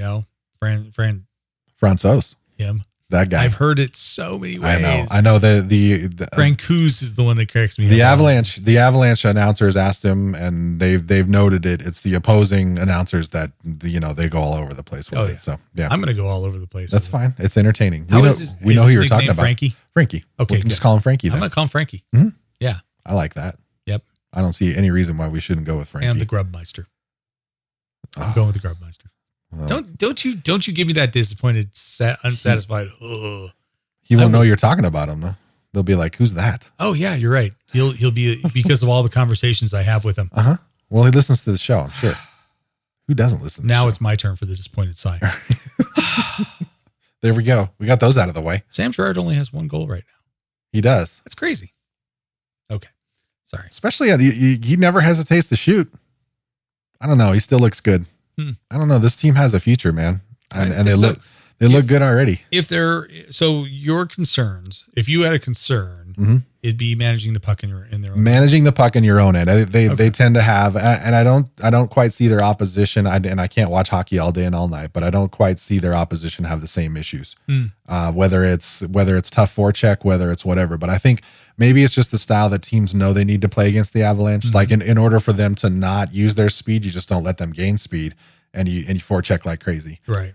Francouz, him. That guy. I've heard it so many ways. I know the Francouz is the one that cracks me. The Avalanche announcers asked him, and they've noted it. It's the opposing announcers that they go all over the place with it. So yeah, I'm going to go all over the place. That's fine. It's entertaining. We know who you're talking about. Frankie. Okay, we can just call him Frankie. Then. I'm going to call him Frankie. Mm-hmm. Yeah, I like that. Yep. I don't see any reason why we shouldn't go with Frankie. And the Grubmeister. I'm going with the Grubmeister. Well, don't you give me that disappointed, unsatisfied. He won't know you're talking about him. Though. They'll be like, "Who's that?" Oh yeah, you're right. He'll be because of all the conversations I have with him. Well, he listens to the show, I'm sure. Who doesn't listen? To now it's my turn for the disappointed sigh. There we go. We got those out of the way. Sam Girard only has 1 goal right now. He does. That's crazy. Okay, sorry. Especially he never hesitates to shoot. I don't know. He still looks good. I don't know. This team has a future, man, and they look good already. So your concerns, if you had a concern, it'd be managing the puck in their own managing the puck in your own end. They tend to have, and I don't quite see their opposition. And I can't watch hockey all day and all night, but I don't quite see their opposition have the same issues. Whether it's tough forecheck, whether it's whatever. But I think maybe it's just the style that teams know they need to play against the Avalanche. Like in order for them to not use their speed, you just don't let them gain speed, and you forecheck like crazy. Right.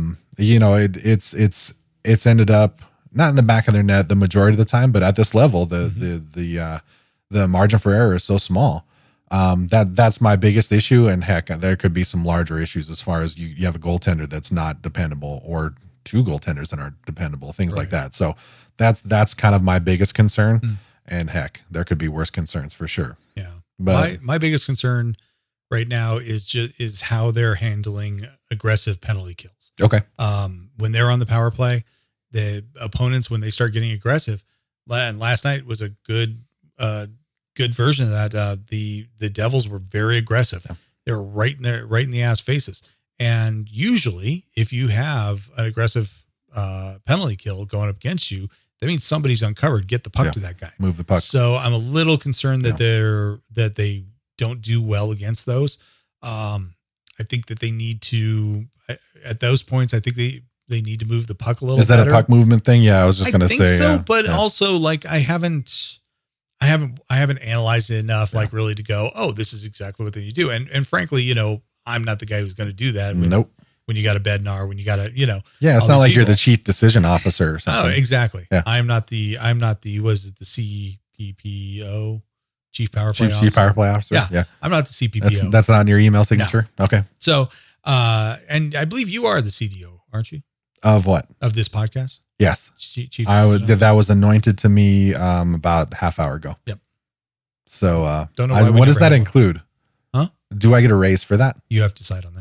It's ended up not in the back of their net the majority of the time, but at this level, the margin for error is so small. That's my biggest issue. And heck, there could be some larger issues as far as you have a goaltender that's not dependable, or 2 goaltenders that aren't dependable, things like that. So that's kind of my biggest concern. And heck, there could be worse concerns for sure. Yeah. But my biggest concern right now is how they're handling aggressive penalty kills. Okay. When they're on the power play, the opponents, when they start getting aggressive, and last night was a good version of that. The Devils were very aggressive. Yeah. They were right in the ass faces. And usually if you have an aggressive penalty kill going up against you, that means somebody's uncovered. Get the puck to that guy. Move the puck. So I'm a little concerned that they don't do well against those. I think that they need to, at those points, I think they need to move the puck a little. Is that better. A puck movement thing? Yeah, I was just going to say. So, but also like I haven't analyzed it enough, like really to go, oh, this is exactly what they need to do. And frankly, I'm not the guy who's going to do that. When you got a Bednar, when you got a, yeah, it's not like you're the chief decision officer or something. Oh, exactly. Yeah. I'm not the, was it the CPPO, Chief Power Play Officer? Chief Power Play Officer. Yeah. I'm not the CPPO. That's not on your email signature. No. Okay. So, and I believe you are the CDO, aren't you? Of what? Of this podcast? Yes. Chief that was anointed to me about half hour ago. Yep. So don't know what does that include? Huh? Do I get a raise for that? You have to decide on that.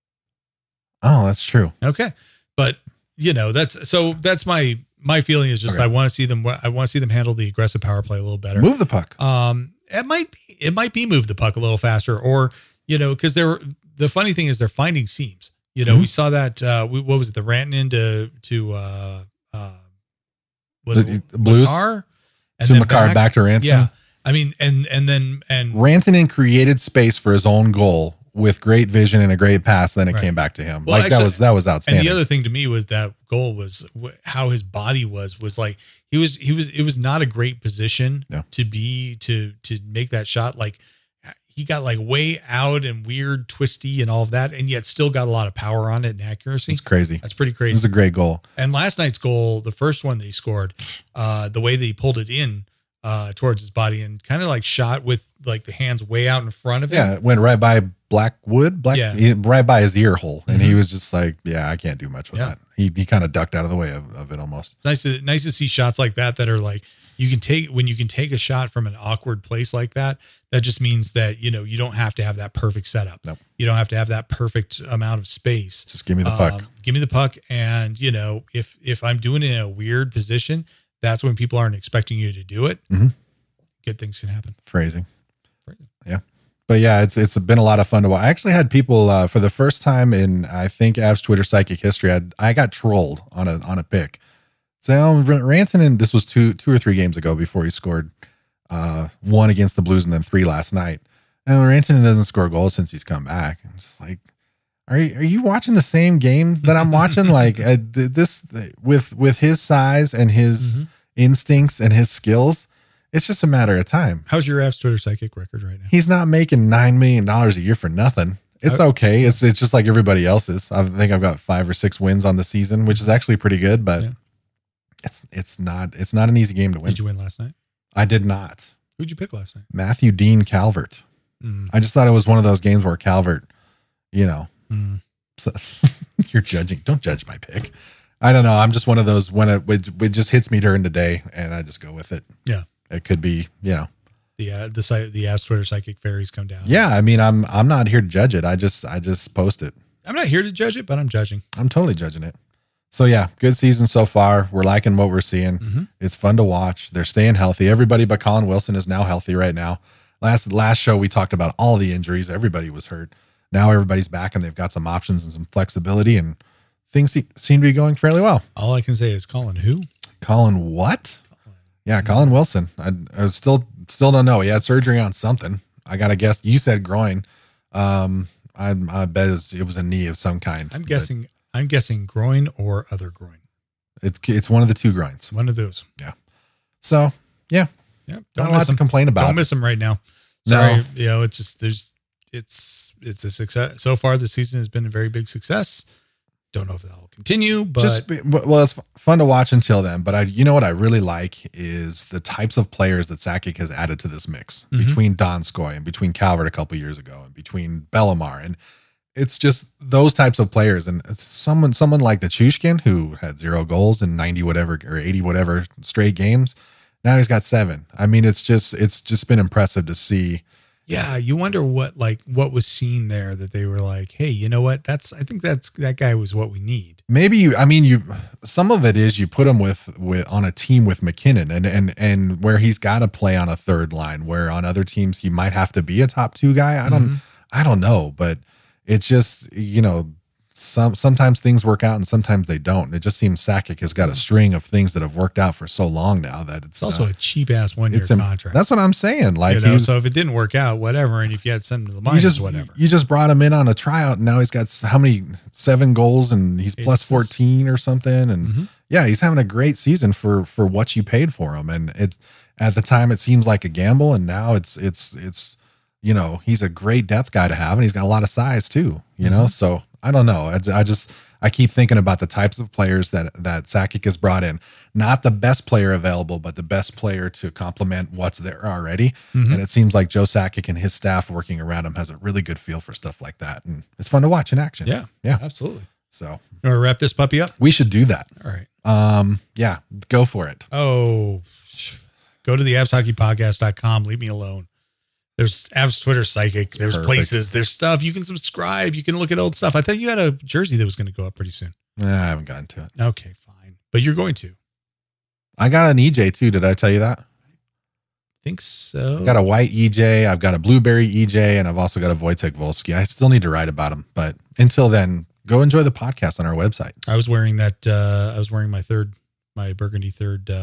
Oh, that's true. Okay. But that's my feeling is just, okay. I want to see them handle the aggressive power play a little better. Move the puck. It might be move the puck a little faster, or, cause the funny thing is they're finding seams. We saw that, what was it? The Rantanen was it Blues? Makar? And to then Makar back to Rantanen. Yeah. I mean, and Rantanen created space for his own goal with great vision and a great pass. Then it came back to him. Well, actually, that was outstanding. And the other thing to me was that goal was how his body was like, it was not a great position to make that shot. Like he got like way out and weird, twisty and all of that. And yet still got a lot of power on it and accuracy. It's crazy. That's pretty crazy. It was a great goal. And last night's goal, the first one that he scored, the way that he pulled it in towards his body and kind of like shot with like the hands way out in front of him. Yeah, it went right by right by his ear hole. And he was just like, yeah, I can't do much with that. He kind of ducked out of the way of it almost. It's nice to see shots like that are like, you can take a shot from an awkward place like that. That just means that, you know, you don't have to have that perfect setup. Nope. You don't have to have that perfect amount of space. Just give me the puck. Give me the puck. And, you know, if I'm doing it in a weird position, that's when people aren't expecting you to do it. Good things can happen. Phrasing. Yeah. But yeah, it's been a lot of fun to watch. I actually had people for the first time in, I think, Avs Twitter psychic history. I got trolled on a pick. So Rantanen, this was two or three games ago before he scored one against the Blues and then 3 last night. And Rantanen doesn't score goals since he's come back. I'm just like, are you watching the same game that I'm watching? Like this with his size and his instincts and his skills, it's just a matter of time. How's your Avs Twitter psychic record right now? He's not making $9 million a year for nothing. It's okay. It's just like everybody else's. I think I've got 5 or 6 wins on the season, which is actually pretty good, but it's not an easy game to win. Did you win last night? I did not. Who'd you pick last night? Matthew Dean Calvert. I just thought it was one of those games where Calvert, you know, so, you're judging. Don't judge my pick. I don't know. I'm just one of those when it just hits me during the day and I just go with it. Yeah. It could be, you know, the Avs Twitter psychic fairies come down. Yeah. I mean, I'm not here to judge it. I just post it. I'm not here to judge it, but I'm judging. I'm totally judging it. So yeah, good season so far. We're liking what we're seeing. It's fun to watch. They're staying healthy. Everybody but Colin Wilson is now healthy right now. Last show we talked about all the injuries. Everybody was hurt. Now everybody's back and they've got some options and some flexibility and things seem to be going fairly well. All I can say is Colin who? Colin what? Yeah, Colin Wilson. I still don't know. He had surgery on something. I got to guess. You said groin. I bet it was a knee of some kind. I'm guessing groin or other groin. It's one of the 2 groins. One of those. Yeah. So yeah. Yeah. Don't have a lot to complain about. Don't miss him right now. Sorry. No. You know, it's just it's a success. So far this season has been a very big success. Don't know if that'll continue, but it's fun to watch until then. But you know what I really like is the types of players that Sakic has added to this mix between Donskoy and between Calvert a couple years ago and between Bellemare. And it's just those types of players. And it's someone like Nichushkin who had 0 goals in 90 whatever or 80 whatever straight games. Now he's got 7. I mean, it's just been impressive to see. Yeah, you wonder what was seen there that they were like, hey, you know what? I think that guy was what we need. Maybe some of it is you put him with on a team with McKinnon and where he's got to play on a third line, where on other teams he might have to be a top 2 guy. I don't know, but it's just, you know, sometimes things work out and sometimes they don't. It just seems Sakic has got a string of things that have worked out for so long now that it's also a cheap ass 1-year contract. That's what I'm saying. Like, you know, so if it didn't work out, whatever. And if you had something to the minus, whatever. You just brought him in on a tryout and now he's got how many 7 goals and he's plus 14 or something. And yeah, he's having a great season for what you paid for him. And it's at the time it seems like a gamble. And now it's, you know, he's a great depth guy to have and he's got a lot of size too, you know? So I don't know. I keep thinking about the types of players that Sakic has brought in. Not the best player available, but the best player to complement what's there already. And it seems like Joe Sakic and his staff working around him has a really good feel for stuff like that. And it's fun to watch in action. Yeah. Yeah, absolutely. So you want to wrap this puppy up? We should do that. All right. Yeah, go for it. Oh, go to the avshockeypodcast.com. Leave me alone. There's Avs Twitter psychic. There's perfect. Places. There's stuff. You can subscribe. You can look at old stuff. I thought you had a jersey that was going to go up pretty soon. I haven't gotten to it. Okay, fine. But you're going to. I got an EJ too. Did I tell you that? I think so. I've got a white EJ. I've got a blueberry EJ. And I've also got a Wojtek Wolski. I still need to write about him. But until then, go enjoy the podcast on our website. I was wearing that. I was wearing my burgundy third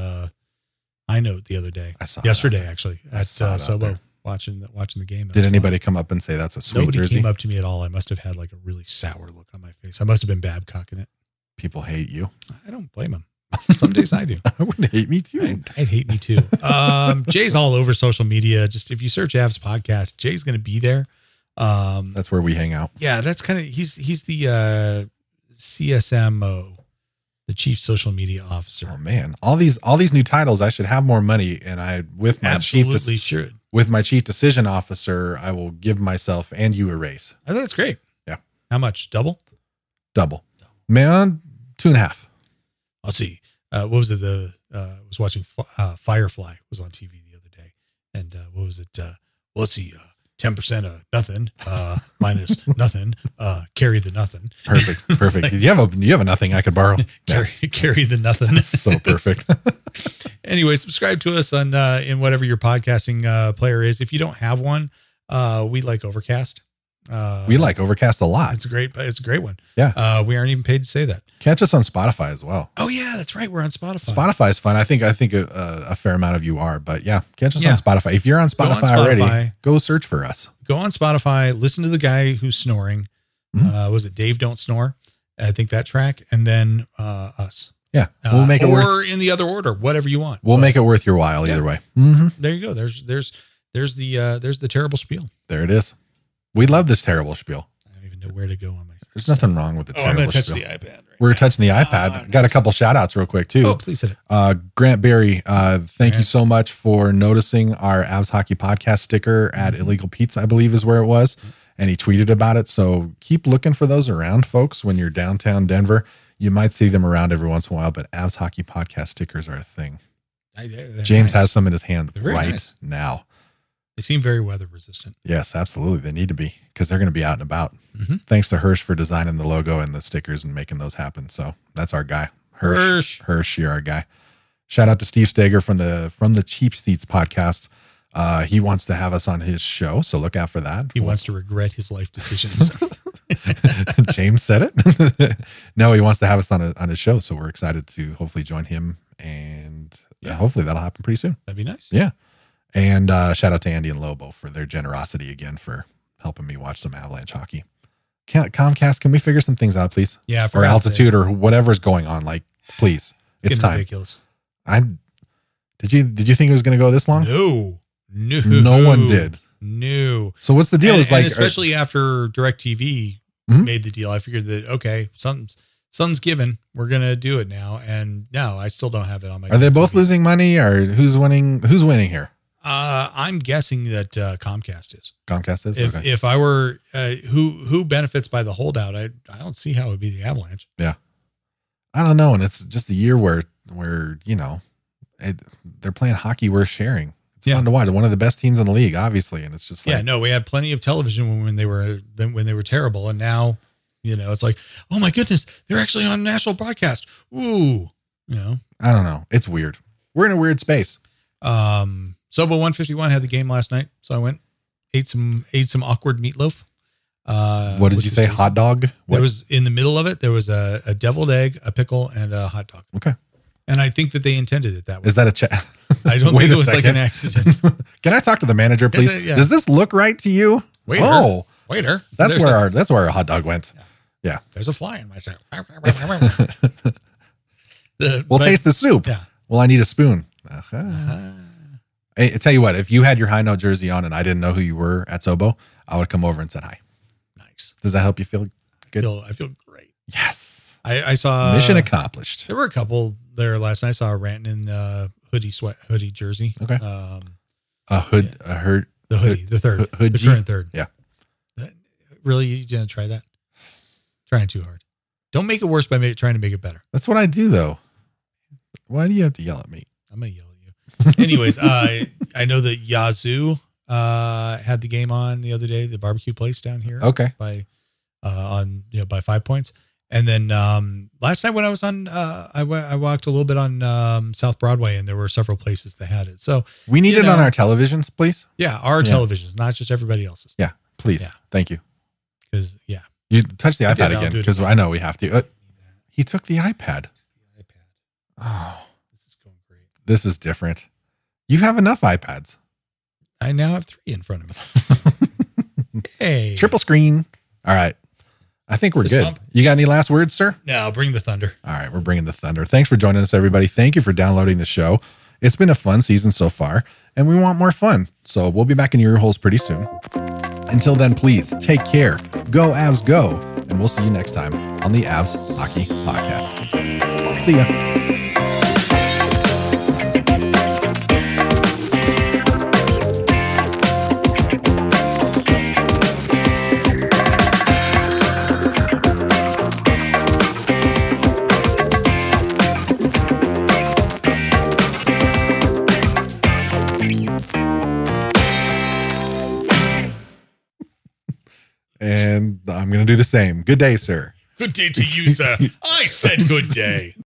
I note the other day. I saw yesterday, actually, at Sobo. Watching the game. Did anybody come up and say that's a sweet Nobody jersey? Came up to me at all. I must have had like a really sour look on my face. I must have been Babcocking it. People hate you. I don't blame them. Some days I do. I wouldn't hate me too. I'd hate me too. Jay's all over social media. Just if you search Avs podcast, Jay's going to be there. That's where we hang out. Yeah, that's kind of he's the CSMO. the chief social media officer. Oh man, all these new titles. I should have more money, and with my should. With my chief decision officer, I will give myself and you a raise. I think that's great. Yeah. How much? Double. Man, 2.5. I'll see. What was it? I was watching Firefly was on TV the other day, and what was it? Let's see. 10% of nothing, minus nothing, carry the nothing. Perfect. You have a nothing I could borrow. Carry the nothing. That's so perfect. Anyway, subscribe to us on in whatever your podcasting player is. If you don't have one, we like Overcast. We like Overcast a lot. It's a great one. Yeah. We aren't even paid to say that. Catch us on Spotify as well. Oh yeah, that's right. We're on Spotify. Spotify's fun. I think a fair amount of you are, but yeah, catch us on Spotify. If you're on Spotify already, go search for us. Go on Spotify, listen to the guy who's snoring. Was it Dave Don't Snore? I think that track. And then us. Yeah. We'll make it or in the other order, whatever you want. We'll make it worth your while either way. There you go. There's the terrible spiel. There it is. We love this terrible spiel. I don't even know where to go on my. There's nothing wrong with the terrible spiel. I'm going to touch the iPad. Right We're touching the iPad. Got a couple shout outs real quick too. Oh, please hit it. Grant Berry, thank you so much for noticing our Avs Hockey Podcast sticker at Illegal Pizza, I believe is where it was. And he tweeted about it. So keep looking for those around, folks. When you're downtown Denver, you might see them around every once in a while, but Avs Hockey Podcast stickers are a thing. James has some in his hand right now. They seem very weather resistant. Yes, absolutely. They need to be because they're going to be out and about. Thanks to Hirsch for designing the logo and the stickers and making those happen. So that's our guy. Hirsch, you're our guy. Shout out to Steve Steger from the Cheap Seats podcast. He wants to have us on his show, so look out for that. He wants to regret his life decisions. James said it. No, he wants to have us on his show, so we're excited to hopefully join him, and hopefully that'll happen pretty soon. That'd be nice. Yeah. And shout out to Andy and Lobo for their generosity again for helping me watch some Avalanche hockey. Comcast, can we figure some things out, please? Yeah, or altitude or whatever's going on. Like, please, it's time. Ridiculous. Did you think it was going to go this long? No one did. No. So what's the deal? And especially after DirecTV made the deal, I figured that okay, sun's given. We're gonna do it now. And no, I still don't have it on my. Are they both losing money, or who's winning? Who's winning here? I'm guessing that Comcast is. Comcast is. If I were who benefits by the holdout, I don't see how it would be the Avalanche. Yeah, I don't know, and it's just a year where they're playing hockey worth sharing. It's fun to watch. One of the best teams in the league, obviously, and it's just like we had plenty of television when they were terrible, and now it's like, oh my goodness, they're actually on national broadcast. Ooh, I don't know. It's weird. We're in a weird space. Sobo 151 had the game last night, so I went ate some awkward meatloaf. What did you say? Hot dog? There was in the middle of it. There was a deviled egg, a pickle, and a hot dog. Okay. And I think that they intended it that way. Is that a check? I don't think it was like an accident. Can I talk to the manager, please? Does this look right to you? Waiter. That's where our hot dog went. Yeah. There's a fly in my soup. We'll taste the soup. Yeah. Well, I need a spoon. Hey, I tell you what, if you had your high note jersey on and I didn't know who you were at Sobo, I would come over and said hi. Nice. Does that help you feel good? I feel great. Yes. I saw mission accomplished. There were a couple there last night. I saw a Rantanen hoodie jersey. Okay. The current third. Yeah. Really, you gonna try that? Trying too hard. Don't make it worse by trying to make it better. That's what I do, though. Why do you have to yell at me? I'm gonna yell at you. Anyways, I know that Yazoo had the game on the other day, the barbecue place down here. Okay. By 5 points. And then last night when I was on, I walked a little bit on South Broadway, and there were several places that had it. So we need it on our televisions, please. Yeah, our televisions, not just everybody else's. Yeah, please. Yeah. Thank you. Because you touch the iPad again because I know we have to. He took the iPad. Oh, this is going great. This is different. You have enough iPads. I now have 3 in front of me. Hey, triple screen. All right. I think we're good. You got any last words, sir? No, bring the thunder. All right, we're bringing the thunder. Thanks for joining us, everybody. Thank you for downloading the show. It's been a fun season so far, and we want more fun. So we'll be back in your ear holes pretty soon. Until then, please take care. Go Avs, go. And we'll see you next time on the Avs Hockey Podcast. See ya. And I'm going to do the same. Good day, sir. Good day to you, sir. I said good day.